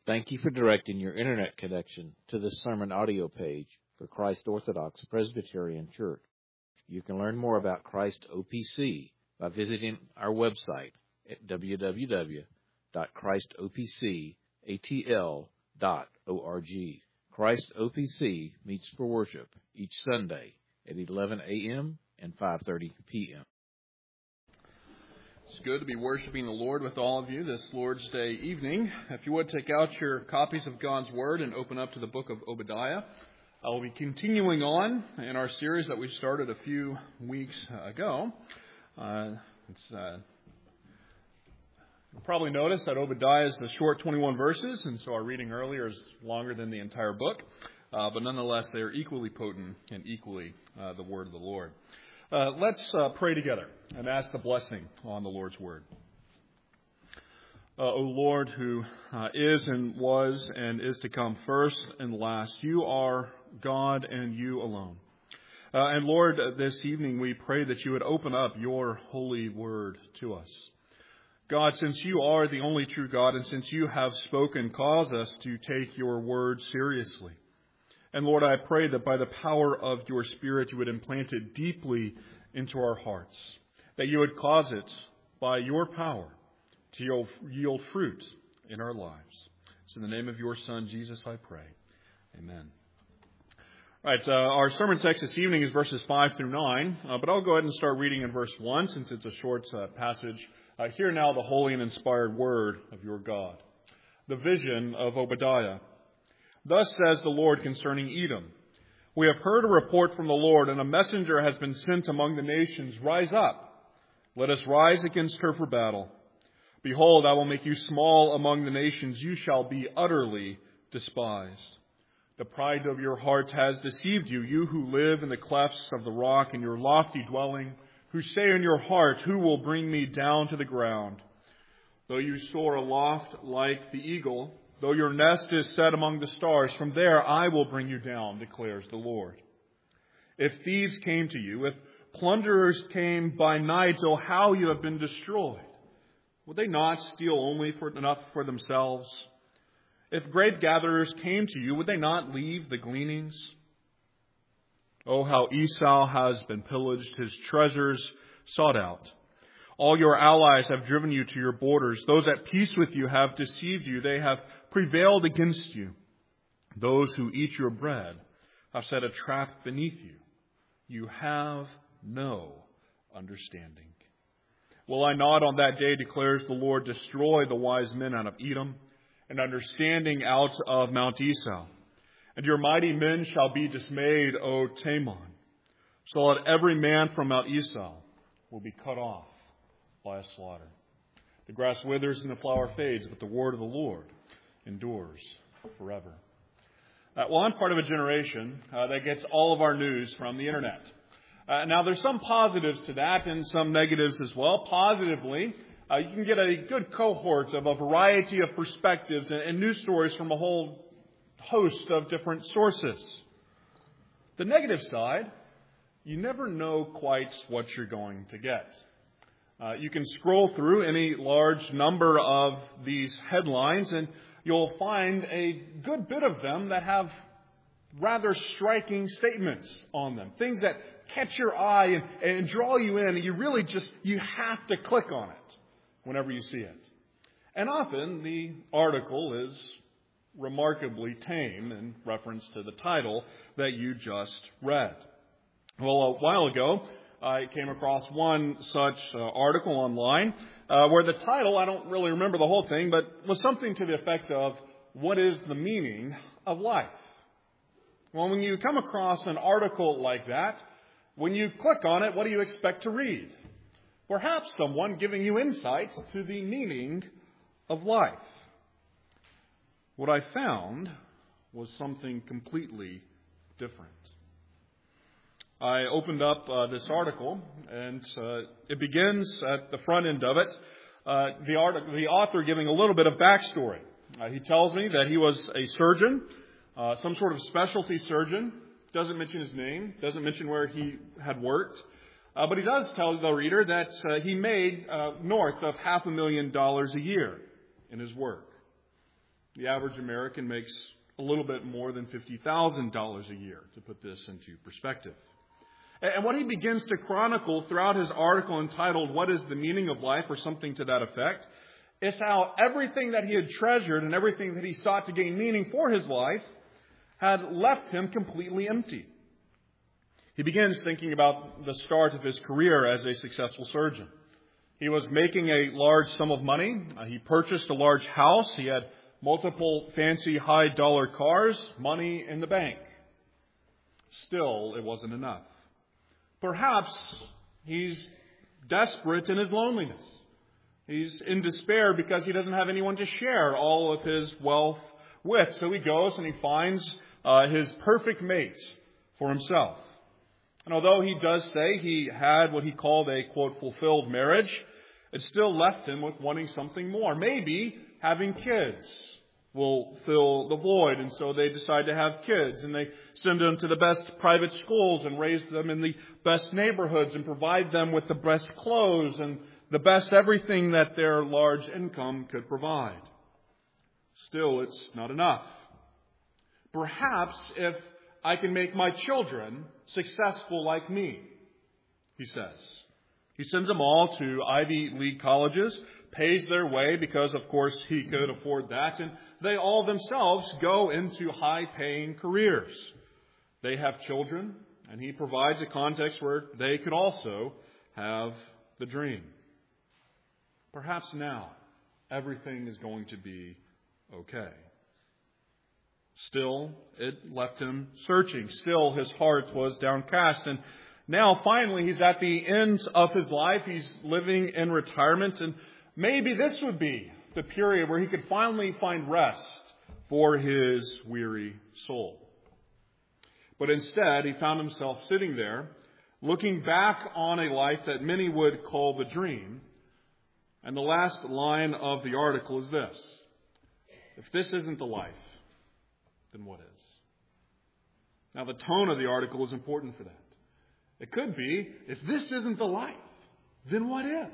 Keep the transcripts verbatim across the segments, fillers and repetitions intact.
Thank you for directing your internet connection to this sermon audio page for Christ Orthodox Presbyterian Church. You can learn more about Christ O P C by visiting our website at w w w dot christ o p c a t l dot org. Christ O P C meets for worship each Sunday at eleven a.m. and five thirty p.m. It's good to be worshiping the Lord with all of you this Lord's Day evening. If you would take out your copies of God's Word and open up to the book of Obadiah. I will be continuing on in our series that we started a few weeks ago. Uh, it's, uh, you'll probably notice that Obadiah is the short twenty-one verses, and so our reading earlier is longer than the entire book. Uh, but nonetheless, they are equally potent and equally uh, the Word of the Lord. Uh, let's uh, pray together and ask the blessing on the Lord's Word. Uh, O Lord, who uh, is and was and is to come first and last, you are God and you alone. Uh, and Lord, this evening we pray that you would open up your holy word to us. God, since you are the only true God and since you have spoken, cause us to take your word seriously. And Lord, I pray that by the power of your Spirit, you would implant it deeply into our hearts, that you would cause it by your power to yield fruit in our lives. It's in the name of your Son, Jesus, I pray. Amen. All right, uh, our sermon text this evening is verses five through nine, uh, but I'll go ahead and start reading in verse one since it's a short uh, passage. Uh, hear now the holy and inspired word of your God. The vision of Obadiah. Thus says the Lord concerning Edom, we have heard a report from the Lord, and a messenger has been sent among the nations. Rise up, let us rise against her for battle. Behold, I will make you small among the nations. You shall be utterly despised. The pride of your heart has deceived you, you who live in the clefts of the rock in your lofty dwelling, who say in your heart, who will bring me down to the ground? Though you soar aloft like the eagle, though your nest is set among the stars, from there I will bring you down, declares the Lord. If thieves came to you, if plunderers came by night, oh, how you have been destroyed. Would they not steal only for enough for themselves? If grape gatherers came to you, would they not leave the gleanings? Oh, how Esau has been pillaged, his treasures sought out. All your allies have driven you to your borders. Those at peace with you have deceived you. They have prevailed against you. Those who eat your bread have set a trap beneath you. You have no understanding. Will I not on that day, declares the Lord, destroy the wise men out of Edom and understanding out of Mount Esau? And your mighty men shall be dismayed, O Teman. So that every man from Mount Esau will be cut off by a slaughter. The grass withers and the flower fades, but the word of the Lord endures forever. Uh, well, I'm part of a generation uh, that gets all of our news from the internet. Uh, now, there's some positives to that and some negatives as well. Positively, uh, you can get a good cohort of a variety of perspectives and, and news stories from a whole host of different sources. The negative side, you never know quite what you're going to get. Uh, you can scroll through any large number of these headlines and you'll find a good bit of them that have rather striking statements on them. Things that catch your eye and, and draw you in, and you really just, you have to click on it whenever you see it. And often the article is remarkably tame in reference to the title that you just read. Well, a while ago, I came across one such uh, article online uh, where the title, I don't really remember the whole thing, but was something to the effect of, what is the meaning of life? Well, when you come across an article like that, when you click on it, what do you expect to read? Perhaps someone giving you insights to the meaning of life. What I found was something completely different. I opened up uh, this article, and uh, it begins at the front end of it, uh, the, art- the author giving a little bit of backstory. Uh, he tells me that he was a surgeon, uh, some sort of specialty surgeon. Doesn't mention his name, doesn't mention where he had worked. Uh, but he does tell the reader that uh, he made uh, north of half a million dollars a year in his work. The average American makes a little bit more than fifty thousand dollars a year, to put this into perspective. And what he begins to chronicle throughout his article entitled, "What is the Meaning of Life?" or something to that effect, is how everything that he had treasured and everything that he sought to gain meaning for his life had left him completely empty. He begins thinking about the start of his career as a successful surgeon. He was making a large sum of money. Uh, he purchased a large house. He had multiple fancy high-dollar cars, money in the bank. Still, it wasn't enough. Perhaps he's desperate in his loneliness. He's in despair because he doesn't have anyone to share all of his wealth with. So he goes and he finds uh, his perfect mate for himself. And although he does say he had what he called a, quote, fulfilled marriage, it still left him with wanting something more. Maybe having kids will fill the void. And so they decide to have kids, and they send them to the best private schools and raise them in the best neighborhoods and provide them with the best clothes and the best everything that their large income could provide. Still, it's not enough. Perhaps if I can make my children successful like me, he says. He sends them all to Ivy League colleges, pays their way because, of course, he could afford that, and they all themselves go into high-paying careers. They have children, and he provides a context where they could also have the dream. Perhaps now everything is going to be okay. Still, it left him searching. Still, his heart was downcast. And now, finally, he's at the end of his life. He's living in retirement. And maybe this would be the period where he could finally find rest for his weary soul. But instead, he found himself sitting there, looking back on a life that many would call the dream. And the last line of the article is this: if this isn't the life, then what is? Now, the tone of the article is important for that. It could be, if this isn't the life, then what is?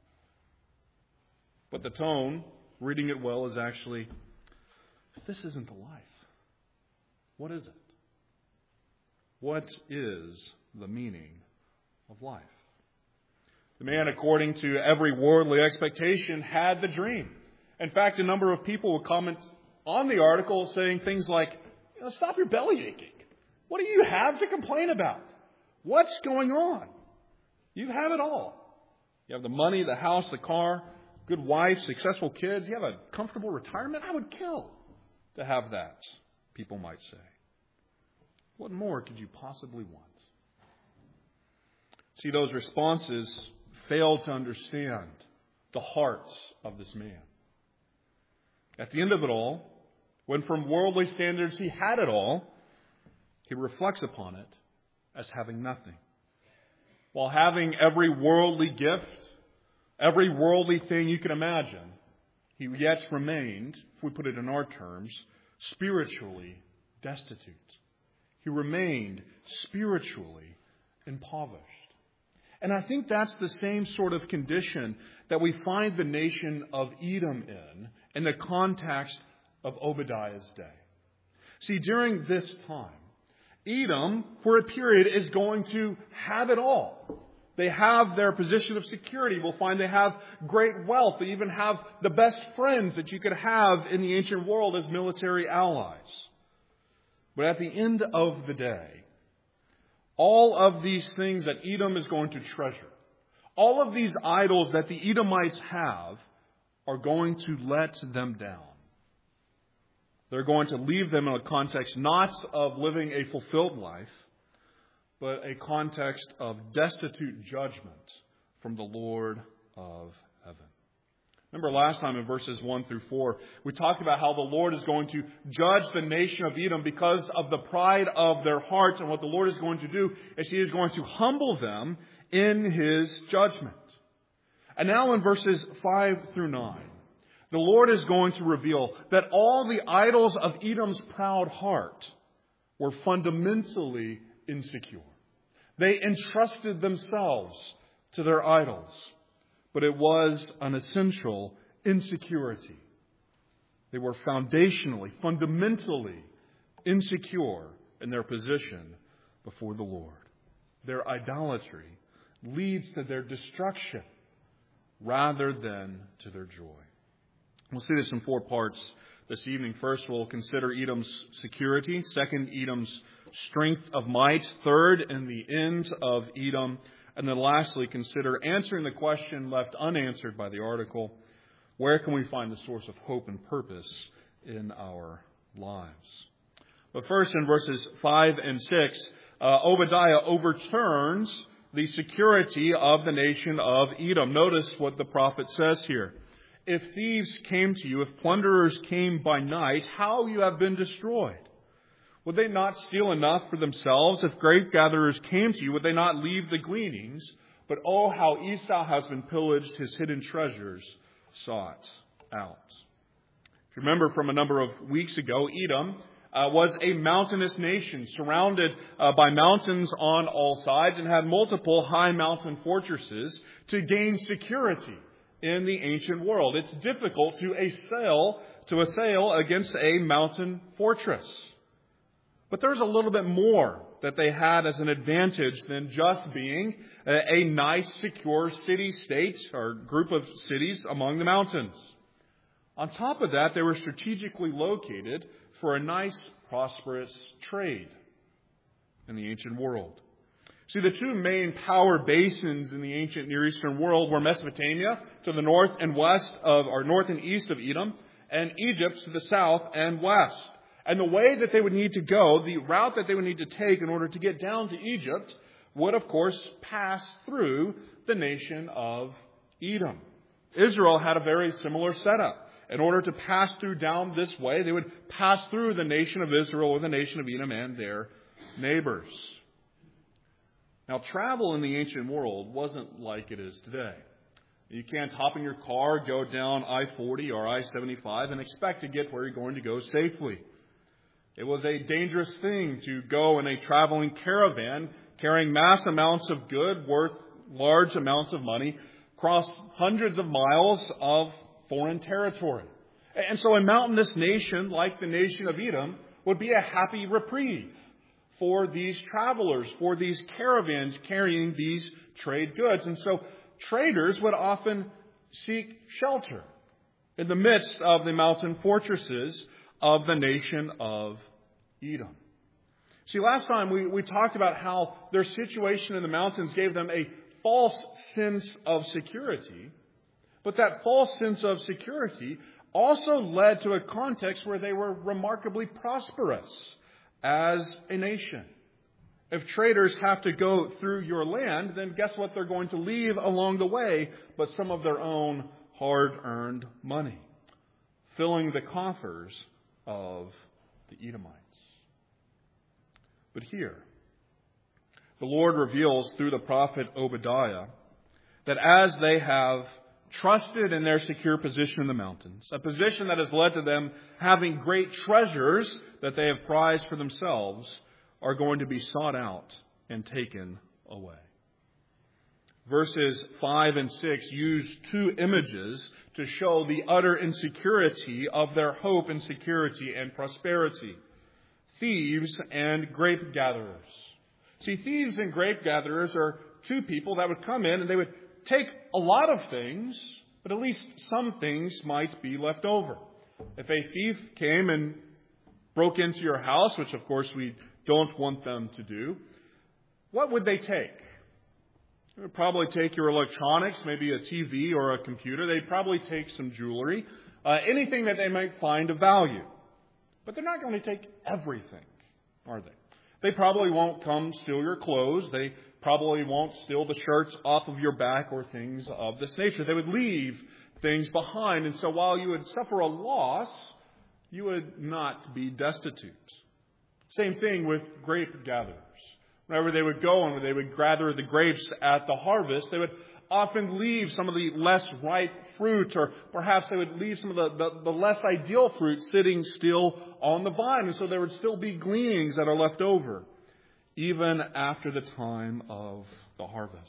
But the tone, reading it well, is actually, if this isn't the life, what is it? What is the meaning of life? The man, according to every worldly expectation, had the dream. In fact, a number of people would comment on the article saying things like, you know, stop your belly aching. What do you have to complain about? What's going on? You have it all. You have the money, the house, the car, good wife, successful kids. You have a comfortable retirement. I would kill to have that, people might say. What more could you possibly want? See, those responses fail to understand the heart of this man. At the end of it all, when from worldly standards he had it all, he reflects upon it as having nothing. While having every worldly gift, every worldly thing you can imagine, he yet remained, if we put it in our terms, spiritually destitute. He remained spiritually impoverished. And I think that's the same sort of condition that we find the nation of Edom in, in the context of Obadiah's day. See, during this time, Edom, for a period, is going to have it all. They have their position of security. We'll find they have great wealth. They even have the best friends that you could have in the ancient world as military allies. But at the end of the day, all of these things that Edom is going to treasure, all of these idols that the Edomites have, are going to let them down. They're going to leave them in a context not of living a fulfilled life, but a context of destitute judgment from the Lord of heaven. Remember last time in verses one through four, we talked about how the Lord is going to judge the nation of Edom because of the pride of their hearts. And what the Lord is going to do is He is going to humble them in His judgment. And now in verses five through nine, the Lord is going to reveal that all the idols of Edom's proud heart were fundamentally insecure. They entrusted themselves to their idols, but it was an essential insecurity. They were foundationally, fundamentally insecure in their position before the Lord. Their idolatry leads to their destruction rather than to their joy. We'll see this in four parts this evening. First, we'll consider Edom's security. Second, Edom's strength of might. Third, and the end of Edom. And then lastly, consider answering the question left unanswered by the article: where can we find the source of hope and purpose in our lives? But first, in verses five and six, uh, Obadiah overturns the security of the nation of Edom. Notice what the prophet says here. If thieves came to you, if plunderers came by night, how you have been destroyed. Would they not steal enough for themselves? If grape gatherers came to you, would they not leave the gleanings? But oh, how Esau has been pillaged, his hidden treasures sought out. If you remember from a number of weeks ago, Edom uh, was a mountainous nation surrounded uh, by mountains on all sides and had multiple high mountain fortresses to gain security in the ancient world. It's difficult to assail, to assail against a mountain fortress. But there's a little bit more that they had as an advantage than just being a, a nice, secure city-state or group of cities among the mountains. On top of that, they were strategically located for a nice, prosperous trade in the ancient world. See, the two main power basins in the ancient Near Eastern world were Mesopotamia to the north and west of, or north and east of Edom, and Egypt to the south and west. And the way that they would need to go, the route that they would need to take in order to get down to Egypt, would of course pass through the nation of Edom. Israel had a very similar setup. In order to pass through down this way, they would pass through the nation of Israel or the nation of Edom and their neighbors. Now, travel in the ancient world wasn't like it is today. You can't hop in your car, go down I forty or I seventy-five and expect to get where you're going to go safely. It was a dangerous thing to go in a traveling caravan carrying mass amounts of good worth large amounts of money across hundreds of miles of foreign territory. And so a mountainous nation like the nation of Edom would be a happy reprieve for these travelers, for these caravans carrying these trade goods. And so traders would often seek shelter in the midst of the mountain fortresses of the nation of Edom. See, last time we, we talked about how their situation in the mountains gave them a false sense of security. But that false sense of security also led to a context where they were remarkably prosperous as a nation. If traders have to go through your land, then guess what they're going to leave along the way but some of their own hard-earned money, filling the coffers of the Edomites. But here, the Lord reveals through the prophet Obadiah that as they have trusted in their secure position in the mountains, a position that has led to them having great treasures that they have prized for themselves, are going to be sought out and taken away. Verses five and six use two images to show the utter insecurity of their hope and security and prosperity. Thieves and grape gatherers. See, thieves and grape gatherers are two people that would come in and they would take a lot of things, but at least some things might be left over. If a thief came and broke into your house, which of course we don't want them to do, what would they take? They would probably take your electronics, maybe a T V or a computer. They'd probably take some jewelry, uh, anything that they might find of value. But they're not going to take everything, are they? They probably won't come steal your clothes. They probably won't steal the shirts off of your back or things of this nature. They would leave things behind. And so while you would suffer a loss, you would not be destitute. Same thing with grape gatherers. Whenever they would go and they would gather the grapes at the harvest, they would often leave some of the less ripe fruit, or perhaps they would leave some of the, the, the less ideal fruit sitting still on the vine. And so there would still be gleanings that are left over, even after the time of the harvest.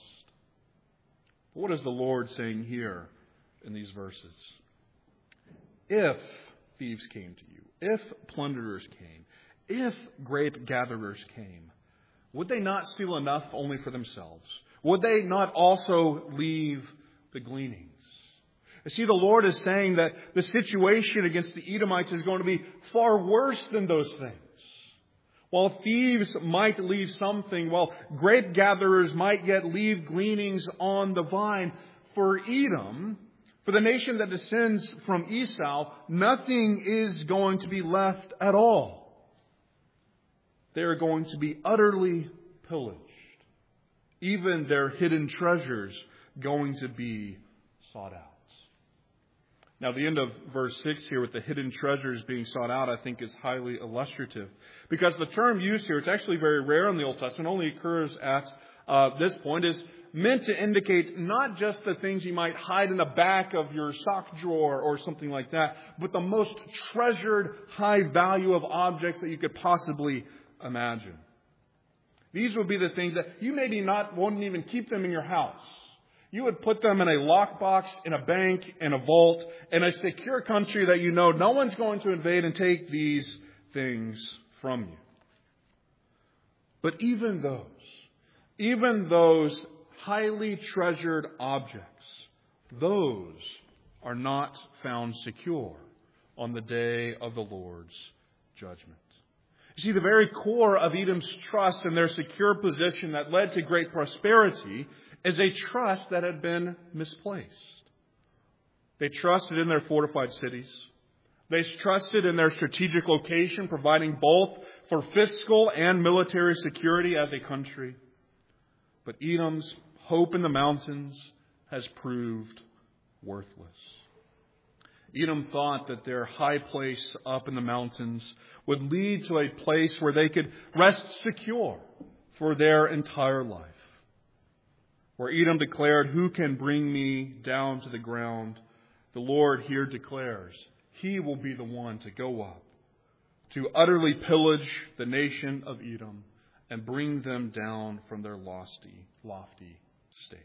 What is the Lord saying here in these verses? If thieves came to you, if plunderers came, if grape gatherers came, would they not steal enough only for themselves? Would they not also leave the gleanings? You see, the Lord is saying that the situation against the Edomites is going to be far worse than those things. While thieves might leave something, while grape gatherers might yet leave gleanings on the vine, for Edom, for the nation that descends from Esau, nothing is going to be left at all. They are going to be utterly pillaged. Even their hidden treasures going to be sought out. Now, the end of verse six here with the hidden treasures being sought out, I think is highly illustrative. Because the term used here, it's actually very rare in the Old Testament, only occurs at uh, this point, is meant to indicate not just the things you might hide in the back of your sock drawer or something like that, but the most treasured high value of objects that you could possibly imagine. These would be the things that you maybe not wouldn't even keep them in your house. You would put them in a lockbox, in a bank, in a vault, in a secure country that you know no one's going to invade and take these things from you. But even those, even those highly treasured objects, those are not found secure on the day of the Lord's judgment. You see, the very core of Edom's trust and their secure position that led to great prosperity is a trust that had been misplaced. They trusted in their fortified cities. They trusted in their strategic location, providing both for fiscal and military security as a country. But Edom's hope in the mountains has proved worthless. Edom thought that their high place up in the mountains would lead to a place where they could rest secure for their entire life. Where Edom declared, "Who can bring me down to the ground?" The Lord here declares He will be the one to go up, to utterly pillage the nation of Edom and bring them down from their lofty, lofty state.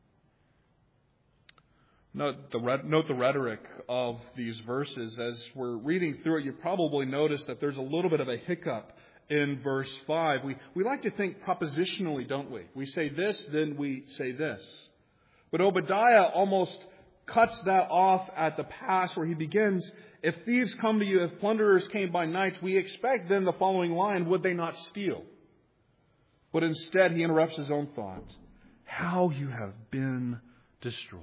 Note the, note the rhetoric of these verses. As we're reading through it, you probably notice that there's a little bit of a hiccup in verse five. We, we like to think propositionally, don't we? We say this, then we say this. But Obadiah almost cuts that off at the pass where he begins, "If thieves come to you, if plunderers came by night, we expect then the following line, would they not steal?" But instead he interrupts his own thought. "How you have been destroyed."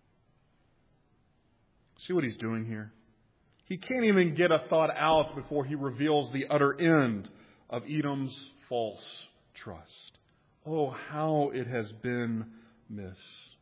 See what he's doing here? He can't even get a thought out before he reveals the utter end of Edom's false trust. Oh, how it has been misplaced.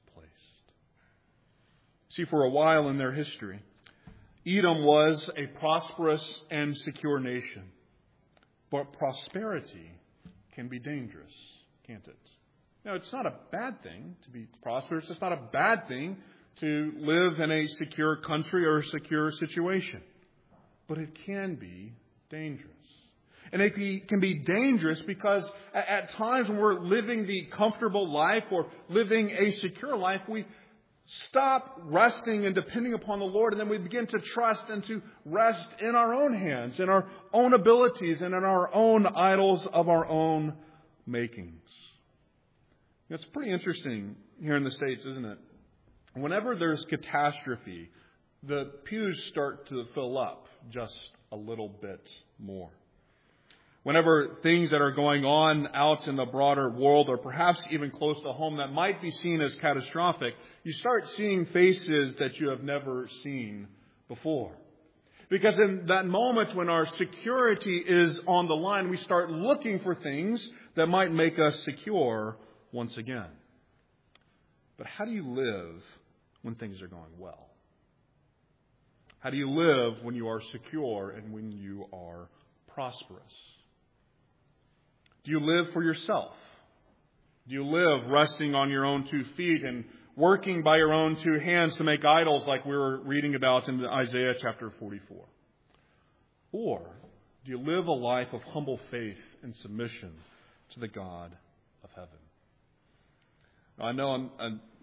See, for a while in their history, Edom was a prosperous and secure nation. But prosperity can be dangerous, can't it? Now, it's not a bad thing to be prosperous. It's not a bad thing to live in a secure country or a secure situation. But it can be dangerous. And it can be dangerous because at times when we're living the comfortable life or living a secure life, we stop resting and depending upon the Lord, and then we begin to trust and to rest in our own hands, in our own abilities, and in our own idols of our own makings. It's pretty interesting here in the States, isn't it? Whenever there's catastrophe, the pews start to fill up just a little bit more. Whenever things that are going on out in the broader world, or perhaps even close to home, that might be seen as catastrophic, you start seeing faces that you have never seen before. Because in that moment when our security is on the line, we start looking for things that might make us secure once again. But how do you live when things are going well? How do you live when you are secure and when you are prosperous? Do you live for yourself? Do you live resting on your own two feet and working by your own two hands to make idols like we were reading about in Isaiah chapter forty-four? Or do you live a life of humble faith and submission to the God of heaven? I know I'm, I'm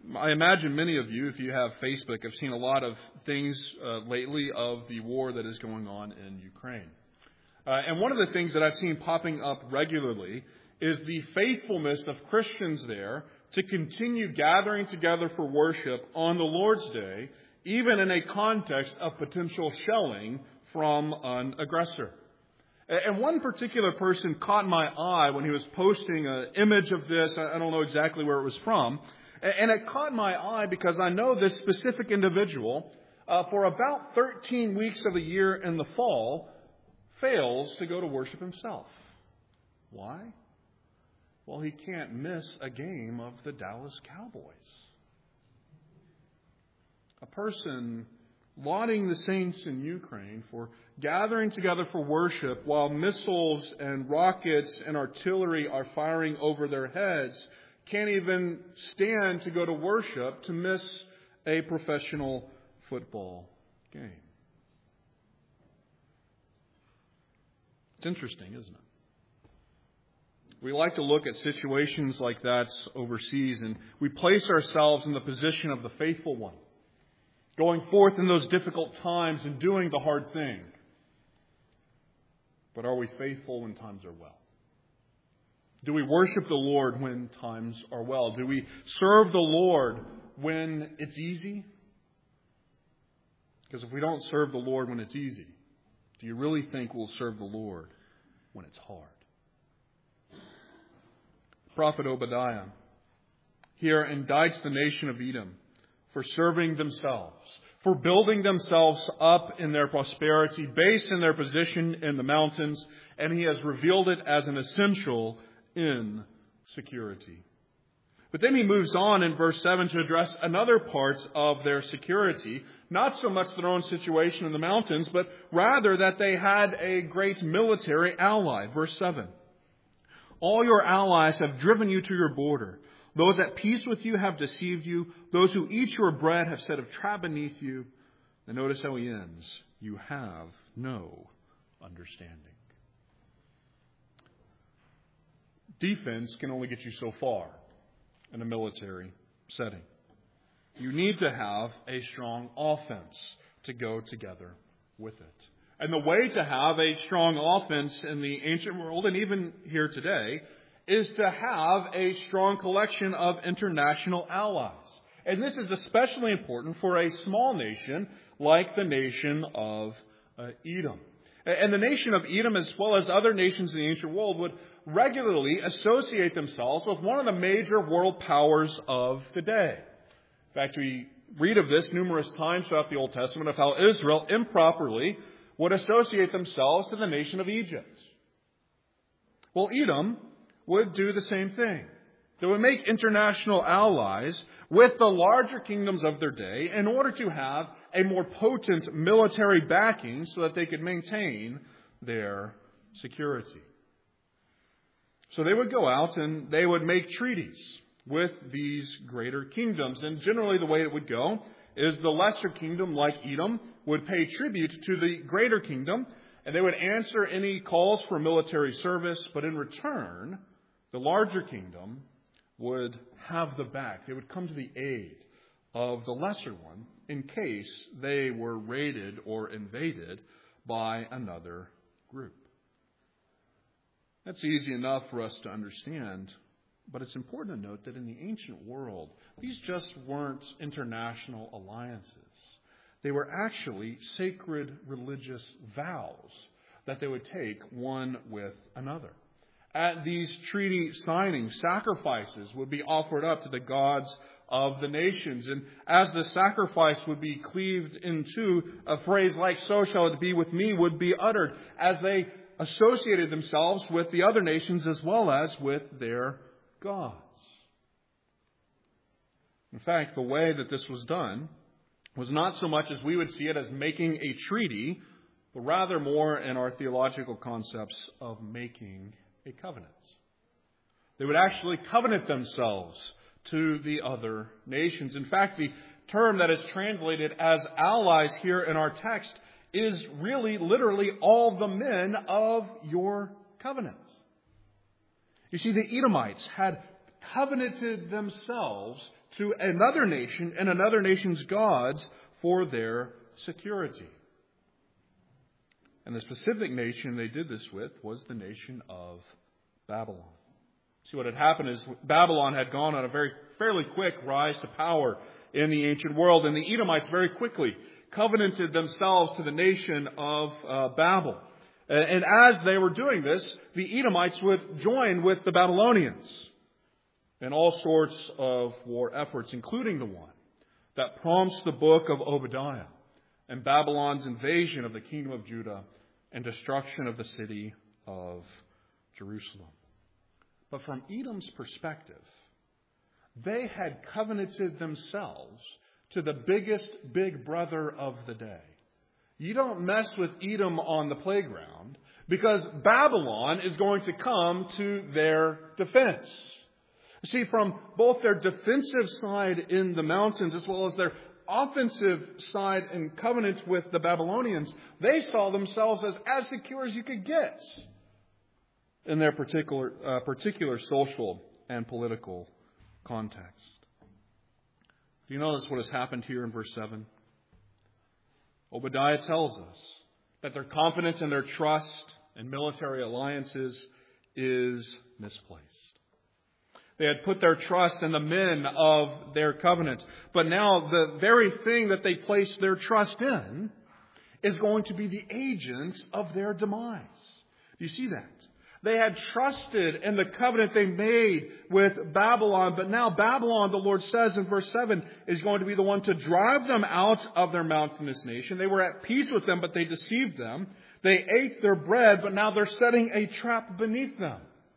I imagine many of you, if you have Facebook, have seen a lot of things uh, lately of the war that is going on in Ukraine. Uh, and one of the things that I've seen popping up regularly is the faithfulness of Christians there to continue gathering together for worship on the Lord's Day, even in a context of potential shelling from an aggressor. And one particular person caught my eye when he was posting an image of this. I don't know exactly where it was from. And it caught my eye because I know this specific individual, uh, for about thirteen weeks of the year in the fall, fails to go to worship himself. Why? Well, he can't miss a game of the Dallas Cowboys. A person lauding the saints in Ukraine for gathering together for worship while missiles and rockets and artillery are firing over their heads can't even stand to go to worship to miss a professional football game. It's interesting, isn't it? We like to look at situations like that overseas, and we place ourselves in the position of the faithful one, going forth in those difficult times and doing the hard thing. But are we faithful when times are well? Do we worship the Lord when times are well? Do we serve the Lord when it's easy? Because if we don't serve the Lord when it's easy, do you really think we'll serve the Lord when it's hard? Prophet Obadiah here indicts the nation of Edom for serving themselves, for building themselves up in their prosperity, based in their position in the mountains, and he has revealed it as an essential in security. But then he moves on in verse seven to address another part of their security, not so much their own situation in the mountains, but rather that they had a great military ally. Verse seven. All your allies have driven you to your border. Those at peace with you have deceived you. Those who eat your bread have set a trap beneath you. And notice how he ends. You have no understanding. Defense can only get you so far in a military setting. You need to have a strong offense to go together with it. And the way to have a strong offense in the ancient world, and even here today, is to have a strong collection of international allies. And this is especially important for a small nation like the nation of uh, Edom. And the nation of Edom, as well as other nations in the ancient world, would regularly associate themselves with one of the major world powers of the day. In fact, we read of this numerous times throughout the Old Testament, of how Israel improperly would associate themselves to the nation of Egypt. Well, Edom would do the same thing. They would make international allies with the larger kingdoms of their day in order to have a more potent military backing so that they could maintain their security. So they would go out and they would make treaties with these greater kingdoms. And generally the way it would go is the lesser kingdom, like Edom, would pay tribute to the greater kingdom, and they would answer any calls for military service, but in return, the larger kingdom would have the back. They would come to the aid of the lesser one in case they were raided or invaded by another group. That's easy enough for us to understand, but it's important to note that in the ancient world, these just weren't international alliances. They were actually sacred religious vows that they would take one with another. At these treaty signings, sacrifices would be offered up to the gods of the nations. And as the sacrifice would be cleaved into, a phrase like, "So shall it be with me," would be uttered as they associated themselves with the other nations as well as with their gods. In fact, the way that this was done was not so much as we would see it as making a treaty, but rather more in our theological concepts of making a covenant. They would actually covenant themselves to the other nations. In fact, the term that is translated as allies here in our text is really literally all the men of your covenant. You see, the Edomites had covenanted themselves to another nation and another nation's gods for their security. And the specific nation they did this with was the nation of Babylon. See, what had happened is Babylon had gone on a very fairly quick rise to power in the ancient world, and the Edomites very quickly covenanted themselves to the nation of uh, Babel. And as they were doing this, the Edomites would join with the Babylonians in all sorts of war efforts, including the one that prompts the book of Obadiah and Babylon's invasion of the kingdom of Judah and destruction of the city of Jerusalem. But from Edom's perspective, they had covenanted themselves to the biggest big brother of the day. You don't mess with Edom on the playground because Babylon is going to come to their defense. See, from both their defensive side in the mountains as well as their offensive side in covenant with the Babylonians, they saw themselves as as secure as you could get in their particular uh, particular social and political context. Do you notice what has happened here in verse seven? Obadiah tells us that their confidence and their trust in military alliances is misplaced. They had put their trust in the men of their covenant. But now the very thing that they placed their trust in is going to be the agents of their demise. Do you see that? They had trusted in the covenant they made with Babylon, but now Babylon, the Lord says in verse seven, is going to be the one to drive them out of their mountainous nation. They were at peace with them, but they deceived them. They ate their bread, but now they're setting a trap beneath them.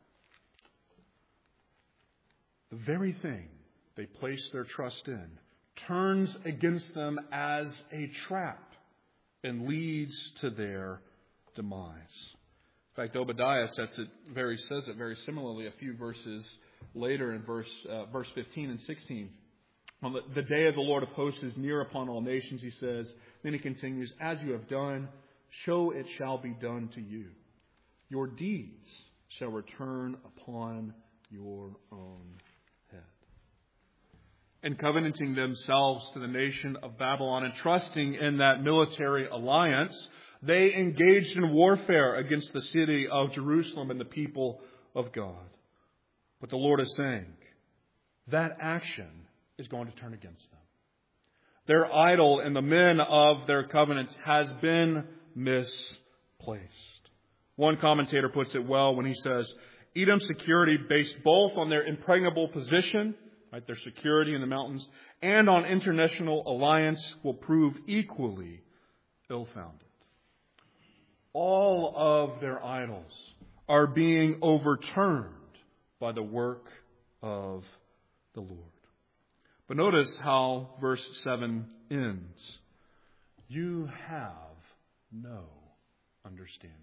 The very thing they placed their trust in turns against them as a trap and leads to their demise. In fact, Obadiah sets it very says it very similarly a few verses later in verse uh, verse fifteen and sixteen. On the, the day of the Lord of hosts is near upon all nations, he says. Then he continues, as you have done, so it shall be done to you. Your deeds shall return upon your own head. And covenanting themselves to the nation of Babylon and trusting in that military alliance, they engaged in warfare against the city of Jerusalem and the people of God. But the Lord is saying that action is going to turn against them. Their idol and the men of their covenants has been misplaced. One commentator puts it well when he says, Edom's security based both on their impregnable position, right, their security in the mountains, and on international alliance will prove equally ill-founded. All of their idols are being overturned by the work of the Lord. But notice how verse seven ends. You have no understanding.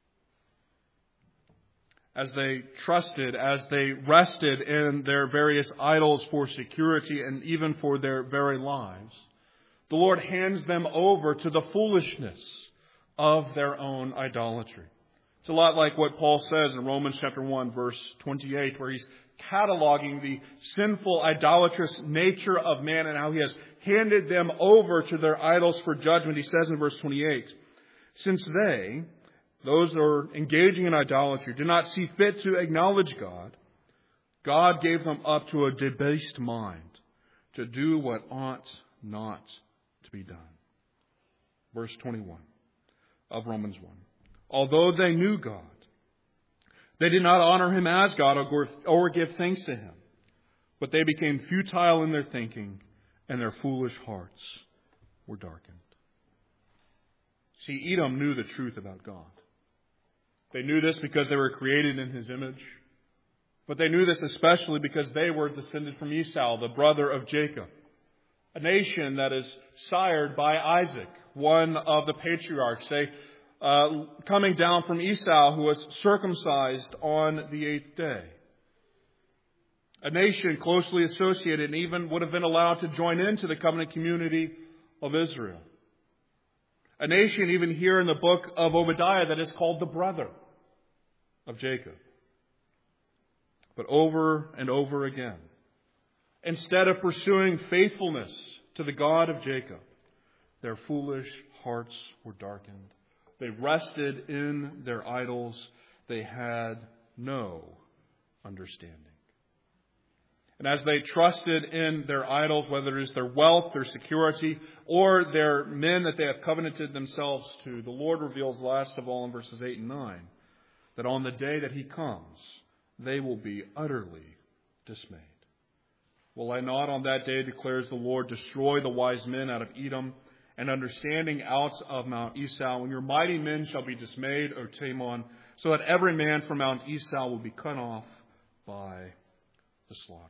As they trusted, as they rested in their various idols for security and even for their very lives, the Lord hands them over to the foolishness of their own idolatry. It's a lot like what Paul says in Romans chapter one, verse twenty-eight, where he's cataloging the sinful, idolatrous nature of man and how he has handed them over to their idols for judgment. He says in verse twenty-eight, since they, those who are engaging in idolatry, do not see fit to acknowledge God, God gave them up to a debased mind to do what ought not to be done. Verse twenty-one. Of Romans one. Although they knew God, they did not honor him as God or give thanks to him, but they became futile in their thinking, and their foolish hearts were darkened. See, Edom knew the truth about God. They knew this because they were created in his image, but they knew this especially because they were descended from Esau, the brother of Jacob, a nation that is sired by Isaac, one of the patriarchs, they, uh, coming down from Esau, who was circumcised on the eighth day. A nation closely associated and even would have been allowed to join into the covenant community of Israel. A nation even here in the book of Obadiah that is called the brother of Jacob. But over and over again, Instead of pursuing faithfulness to the God of Jacob, their foolish hearts were darkened. They rested in their idols. They had no understanding. And as they trusted in their idols, whether it is their wealth, their security, or their men that they have covenanted themselves to, the Lord reveals last of all in verses eight and nine, that on the day that He comes, they will be utterly dismayed. Will I not on that day, declares the Lord, destroy the wise men out of Edom, and understanding out of Mount Esau, when your mighty men shall be dismayed, O Teman, so that every man from Mount Esau will be cut off by the slaughter.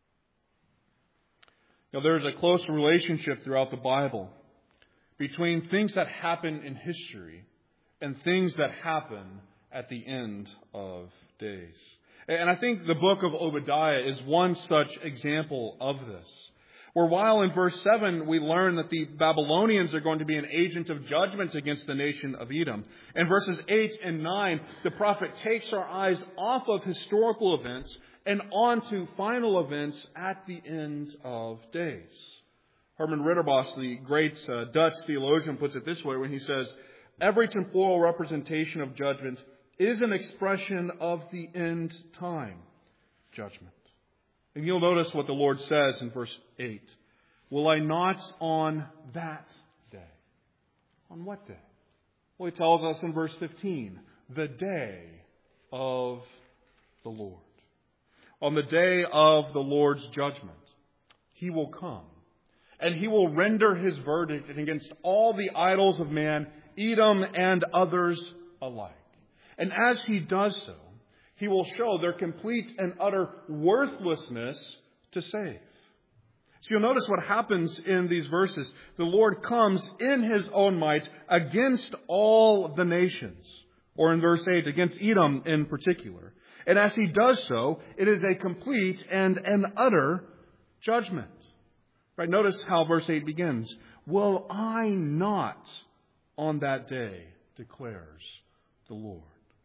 Now, there's a close relationship throughout the Bible between things that happen in history and things that happen at the end of days. And I think the book of Obadiah is one such example of this, where while in verse seven we learn that the Babylonians are going to be an agent of judgment against the nation of Edom, in verses eight and nine the prophet takes our eyes off of historical events and on to final events at the end of days. Herman Ridderbos, the great uh, Dutch theologian, puts it this way when he says, every temporal representation of judgment is an expression of the end time judgment. And you'll notice what the Lord says in verse eight. Will I not on that day? On what day? Well, He tells us in verse fifteen, the day of the Lord. On the day of the Lord's judgment, He will come, and He will render His verdict against all the idols of man, Edom and others alike. And as He does so, He will show their complete and utter worthlessness to save. So you'll notice what happens in these verses. The Lord comes in His own might against all the nations, or in verse eight, against Edom in particular. And as He does so, it is a complete and an utter judgment. Right? Notice how verse eight begins. Will I not on that day, declares the Lord.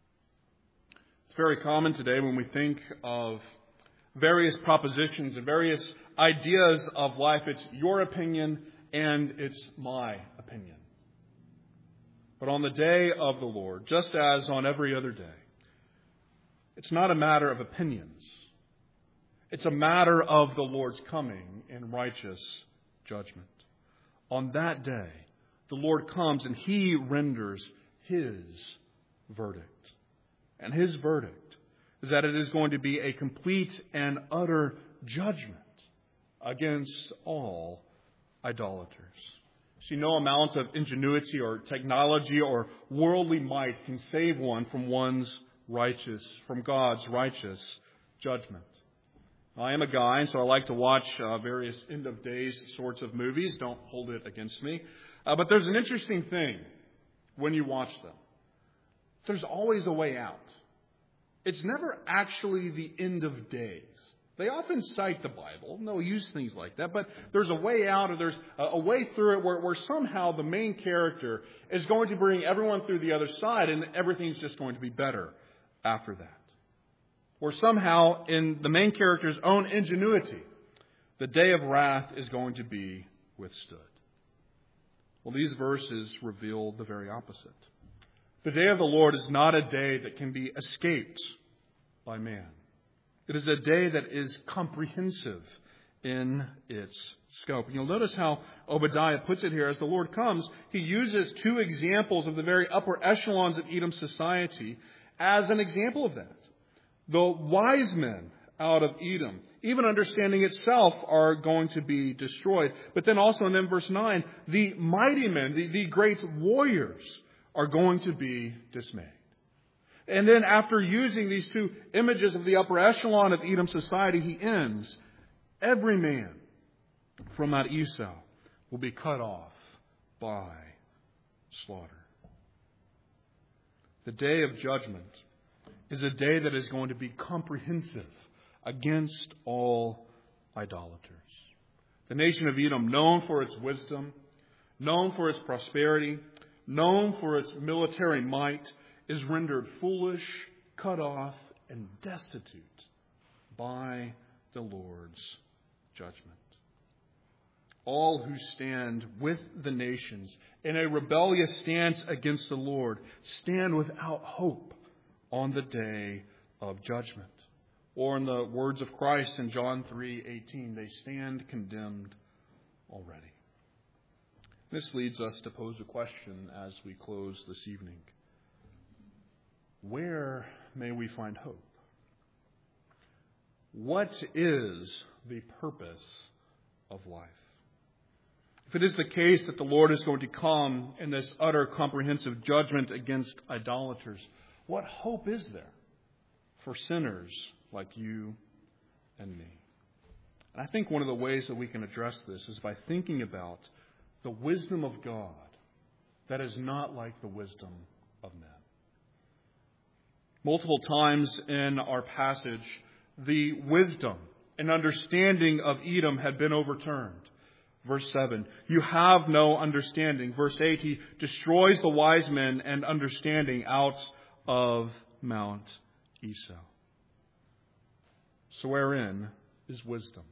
It's very common today when we think of various propositions and various ideas of life. It's your opinion and it's my opinion. But on the day of the Lord, just as on every other day, it's not a matter of opinions. It's a matter of the Lord's coming in righteous judgment. On that day, the Lord comes and He renders His verdict. And His verdict is that it is going to be a complete and utter judgment against all idolaters. See, no amount of ingenuity or technology or worldly might can save one from one's righteous, from God's righteous judgment. I am a guy, so I like to watch uh, various end of days sorts of movies. Don't hold it against me. Uh, but there's an interesting thing when you watch them. There's always a way out. It's never actually the end of days. They often cite the Bible, and they'll use things like that, but there's a way out, or there's a, a way through it where, where somehow the main character is going to bring everyone through the other side, and everything's just going to be better after that. Or somehow, in the main character's own ingenuity, the day of wrath is going to be withstood. Well, these verses reveal the very opposite. The day of the Lord is not a day that can be escaped by man. It is a day that is comprehensive in its scope. And you'll notice how Obadiah puts it here. As the Lord comes, he uses two examples of the very upper echelons of Edom's society as an example of that. The wise men out of Edom, even understanding itself, are going to be destroyed. But then also in then verse nine, the mighty men, the, the great warriors, are going to be dismayed. And then after using these two images of the upper echelon of Edom society, he ends, every man from Mount Esau will be cut off by slaughter. The day of judgment is a day that is going to be comprehensive against all idolaters. The nation of Edom, known for its wisdom, known for its prosperity, known for its military might, is rendered foolish, cut off, and destitute by the Lord's judgment. All who stand with the nations in a rebellious stance against the Lord stand without hope on the day of judgment. Or in the words of Christ in John three eighteen, they stand condemned already. This leads us to pose a question as we close this evening. Where may we find hope? What is the purpose of life? If it is the case that the Lord is going to come in this utter comprehensive judgment against idolaters, what hope is there for sinners like you and me? And I think one of the ways that we can address this is by thinking about the wisdom of God that is not like the wisdom of men. Multiple times in our passage, the wisdom and understanding of Edom had been overturned. Verse seven, you have no understanding. Verse eight, he destroys the wise men and understanding out of Mount Esau. So wherein is wisdom?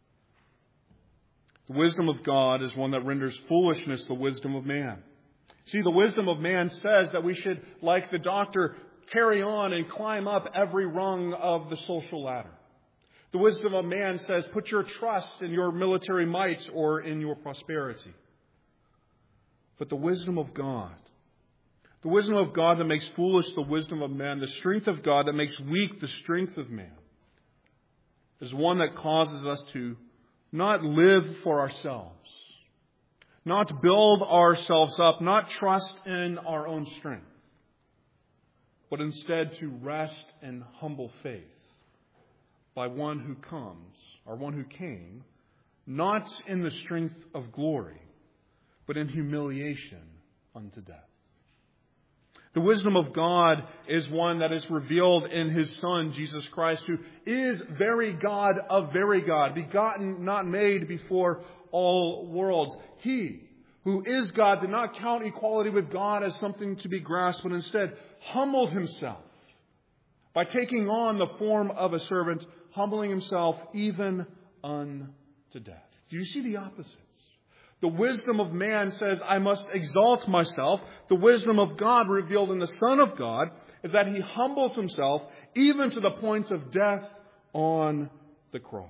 The wisdom of God is one that renders foolishness the wisdom of man. See, the wisdom of man says that we should, like the doctor, carry on and climb up every rung of the social ladder. The wisdom of man says, put your trust in your military might or in your prosperity. But the wisdom of God, the wisdom of God that makes foolish the wisdom of man, the strength of God that makes weak the strength of man, is one that causes us to not live for ourselves, not build ourselves up, not trust in our own strength, but instead to rest in humble faith by one who comes, or one who came, not in the strength of glory, but in humiliation unto death. The wisdom of God is one that is revealed in His Son, Jesus Christ, who is very God of very God, begotten, not made before all worlds. He, who is God, did not count equality with God as something to be grasped, but instead humbled Himself by taking on the form of a servant, humbling Himself even unto death. Do you see the opposites? The wisdom of man says, I must exalt myself. The wisdom of God revealed in the Son of God is that He humbles Himself even to the point of death on the cross.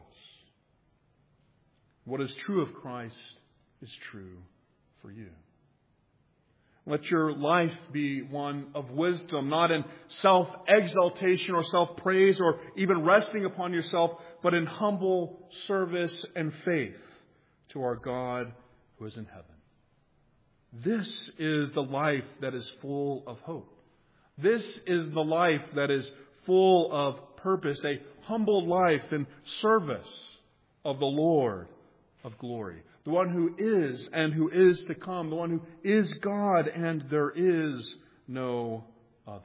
What is true of Christ is true for you. Let your life be one of wisdom, not in self-exaltation or self-praise or even resting upon yourself, but in humble service and faith to our God who is in heaven. This is the life that is full of hope. This is the life that is full of purpose, a humble life in service of the Lord of glory. The one who is and who is to come. The one who is God and there is no other.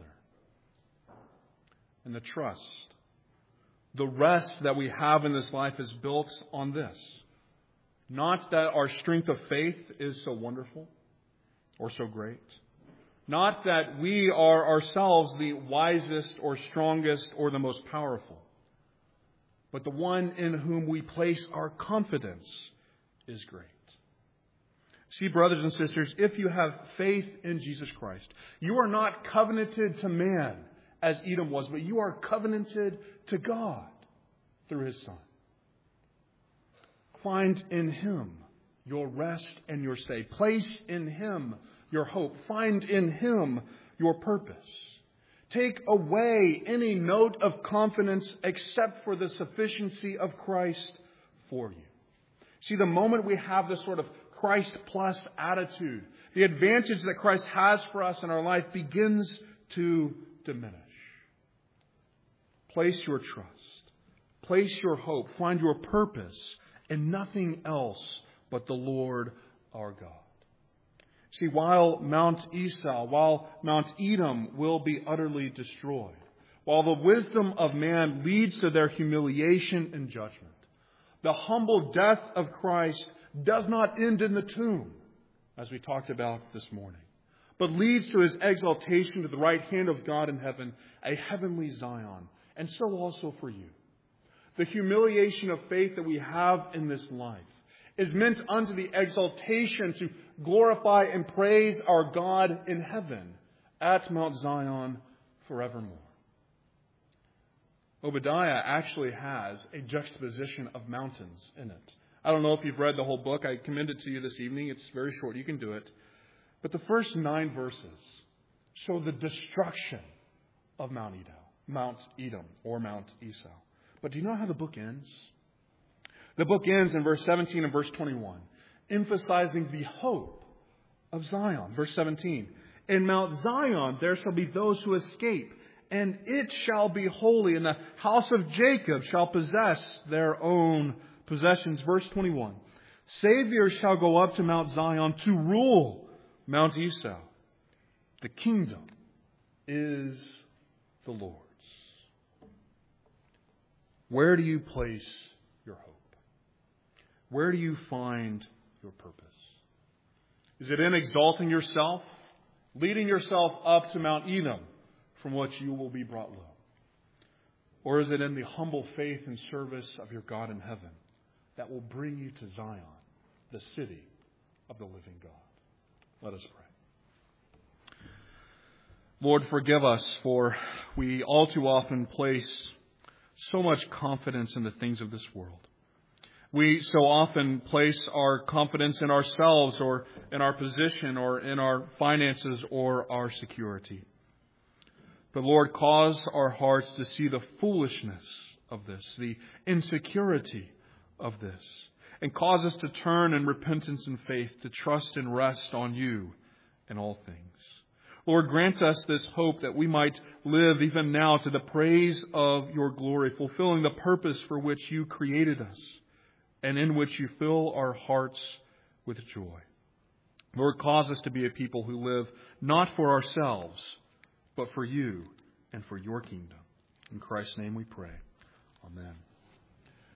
And the trust, the rest that we have in this life is built on this. Not that our strength of faith is so wonderful or so great. Not that we are ourselves the wisest or strongest or the most powerful. But the one in whom we place our confidence is great. See, brothers and sisters, if you have faith in Jesus Christ, you are not covenanted to man as Edom was, but you are covenanted to God through His Son. Find in Him your rest and your stay. Place in Him your hope. Find in Him your purpose. Take away any note of confidence except for the sufficiency of Christ for you. See, the moment we have this sort of Christ plus attitude, the advantage that Christ has for us in our life begins to diminish. Place your trust. Place your hope. Find your purpose in nothing else but the Lord our God. See, while Mount Esau, while Mount Edom will be utterly destroyed, while the wisdom of man leads to their humiliation and judgment, the humble death of Christ does not end in the tomb, as we talked about this morning, but leads to His exaltation to the right hand of God in heaven, a heavenly Zion, and so also for you. the humiliation of faith that we have in this life, is meant unto the exaltation to glorify and praise our God in heaven at Mount Zion forevermore. Obadiah actually has a juxtaposition of mountains in it. I don't know if you've read the whole book. I commend it to you this evening. It's very short. You can do it. But the first nine verses show the destruction of Mount Edom, Mount Edom or Mount Esau. But do you know how the book ends? The book ends in verse seventeen and verse twenty-one, emphasizing the hope of Zion. Verse seventeen, in Mount Zion there shall be those who escape, and it shall be holy, and the house of Jacob shall possess their own possessions. Verse twenty-one, Savior shall go up to Mount Zion to rule Mount Esau. The kingdom is the Lord's. Where do you place your hope? Where do you find your purpose? Is it in exalting yourself, leading yourself up to Mount Edom, from which you will be brought low? Or is it in the humble faith and service of your God in heaven that will bring you to Zion, the city of the living God? Let us pray. Lord, forgive us, for we all too often place so much confidence in the things of this world. We so often place our confidence in ourselves or in our position or in our finances or our security. But Lord, cause our hearts to see the foolishness of this, the insecurity of this, and cause us to turn in repentance and faith to trust and rest on you in all things. Lord, grant us this hope that we might live even now to the praise of your glory, fulfilling the purpose for which you created us and in which you fill our hearts with joy. Lord, cause us to be a people who live not for ourselves, but for you and for your kingdom. In Christ's name we pray. Amen.